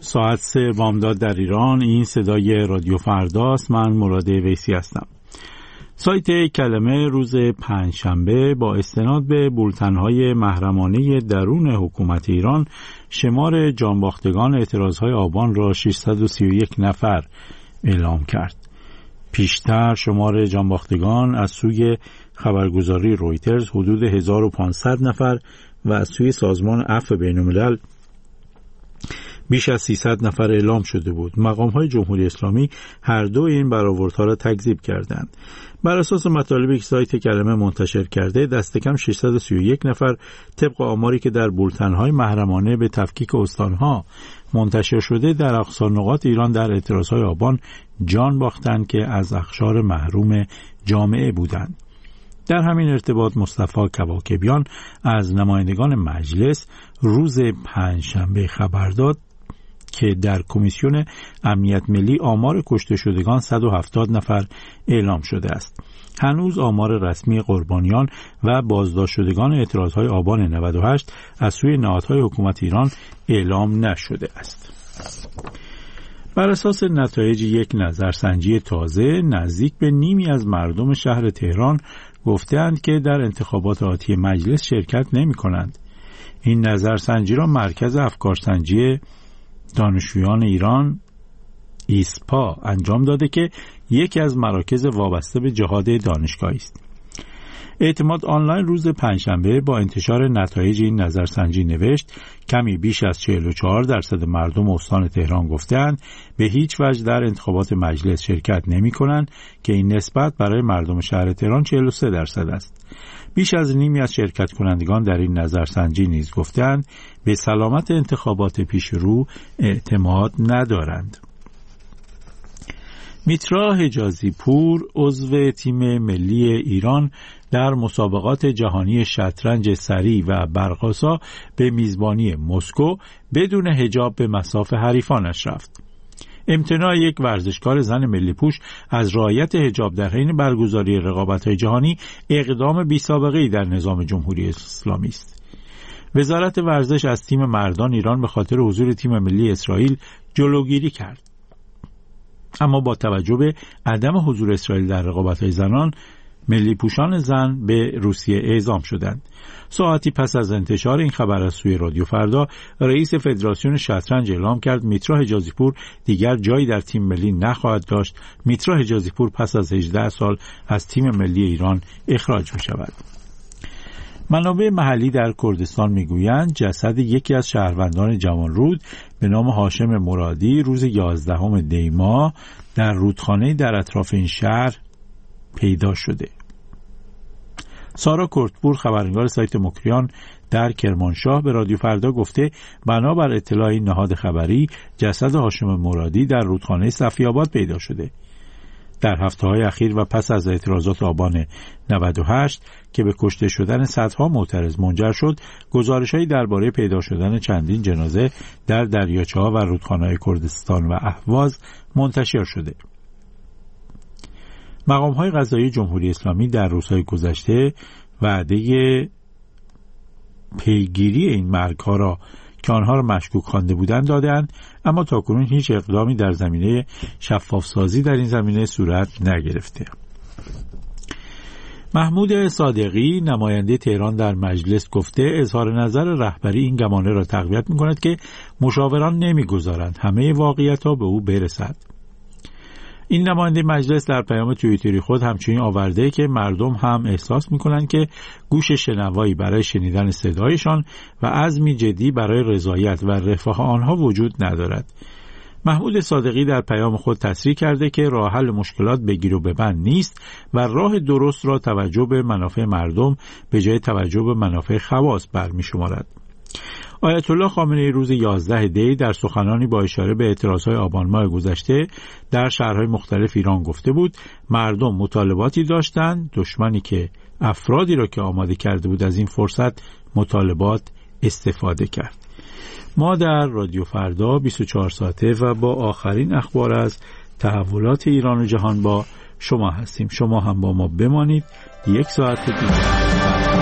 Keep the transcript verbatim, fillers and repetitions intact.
ساعت سه بامداد در ایران. این صدای رادیو فرداست. من مراد ویسی هستم. سایت کلمه روز پنجشنبه با استناد به بولتن‌های محرمانه درون حکومت ایران شمار جانباختگان اعتراضهای آبان را ششصد و سی و یک نفر اعلام کرد. پیشتر شمار جانباختگان از سوی خبرگزاری رویترز حدود هزار و پانصد نفر و از سوی سازمان عفو بین‌الملل بیش از سیصد نفر اعلام شده بود. مقام‌های جمهوری اسلامی هر دو این برآوردها را تکذیب کردند. بر اساس مطالبی که سایت کلمه منتشر کرده، دست کم ششصد و سی و یک نفر طبق آماری که در بولتن‌های محرمانه به تفکیک استان‌ها منتشر شده در اقصا نقاط ایران در اعتراضهای آبان جان باختند که از اقشار محروم جامعه بودند. در همین ارتباط مصطفی کواکبیان از نمایندگان مجلس روز پنجشنبه خبر داد که در کمیسیون امنیت ملی آمار کشته شدگان صد و هفتاد نفر اعلام شده است. هنوز آمار رسمی قربانیان و بازداشت شدگان اعتراضهای آبان نود و هشت از سوی نهادهای حکومت ایران اعلام نشده است. بر اساس نتایج یک نظرسنجی تازه، نزدیک به نیمی از مردم شهر تهران گفتند که در انتخابات آتی مجلس شرکت نمی کنند. این نظرسنجی را مرکز افکارسنجی دانشجویان ایران ایسپا انجام داده که یکی از مراکز وابسته به جهاد دانشگاهی است. اعتماد آنلاین روز پنجشنبه با انتشار نتایج این نظرسنجی نوشت کمی بیش از چهل و چهار درصد مردم استان تهران گفتند به هیچ وجه در انتخابات مجلس شرکت نمی کنند که این نسبت برای مردم شهر تهران چهل و سه درصد است. بیش از نیمی از شرکت کنندگان در این نظرسنجی نیز گفتند به سلامت انتخابات پیش رو اعتماد ندارند. میترا حجازی پور عضو تیم ملی ایران در مسابقات جهانی شطرنج سری و برق‌آسا به میزبانی مسکو بدون حجاب به مصاف حریفانش رفت. امتناع یک ورزشکار زن ملی پوش از رعایت حجاب در حین برگزاری رقابت‌های جهانی اقدام بی‌سابقه‌ای در نظام جمهوری اسلامی است. وزارت ورزش از تیم مردان ایران به خاطر حضور تیم ملی اسرائیل جلوگیری کرد. اما با توجه به عدم حضور اسرائیل در رقابت‌های زنان، ملی پوشان زن به روسیه اعزام شدند. ساعتی پس از انتشار این خبر از سوی رادیو فردا، رئیس فدراسیون شطرنج اعلام کرد میترا حجازی پور دیگر جایی در تیم ملی نخواهد داشت. میترا حجازی پور پس از هجده سال از تیم ملی ایران اخراج می شود. منابع محلی در کردستان میگویند جسد یکی از شهروندان جوانرود به نام هاشم مرادی روز یازدهم دی ماه در رودخانه در اطراف این شهر پیدا شده. سارا کردپور خبرنگار سایت مکریان در کرمانشاه به رادیو فردا گفته بنابر اطلاع این نهاد خبری جسد هاشم مرادی در رودخانه صفی‌آباد پیدا شده. در هفته‌های اخیر و پس از اعتراضات آبان نود و هشت که به کشته شدن صدها معترض منجر شد، گزارش‌هایی درباره پیدا شدن چندین جنازه در دریاچه‌ها و رودخانه‌های کردستان و اهواز منتشر شده. مقام‌های قضایی جمهوری اسلامی در روزهای گذشته وعده پیگیری این مرگ‌ها را که آنها را مشکوک خوانده بودند دادند، اما تاکنون هیچ اقدامی در زمینه شفاف‌سازی در این زمینه صورت نگرفته. محمود صادقی نماینده تهران در مجلس گفته اظهار نظر رهبری این گمانه را تقویت می‌کند که مشاوران نمی‌گذارند همه واقعیت‌ها به او برسد. این نماینده مجلس در پیام توییتری خود همچنین آورده که مردم هم احساس می‌کنند که گوش شنوایی برای شنیدن صدایشان و عزمی جدی برای رضایت و رفاه آنها وجود ندارد. محمود صادقی در پیام خود تصریح کرده که راه حل مشکلات بگیر و ببند نیست و راه درست را توجه به منافع مردم به جای توجه به منافع خواص برمی‌شمارد. آیت الله خامنه‌ای روز یازده دی در سخنانی با اشاره به اعتراضهای آبان ماه گذشته در شهرهای مختلف ایران گفته بود مردم مطالباتی داشتند، دشمنی که افرادی را که آماده کرده بود از این فرصت مطالبات استفاده کرد. ما در رادیو فردا بیست و چهار ساعته و با آخرین اخبار از تحولات ایران و جهان با شما هستیم. شما هم با ما بمانید. یک ساعت دیگر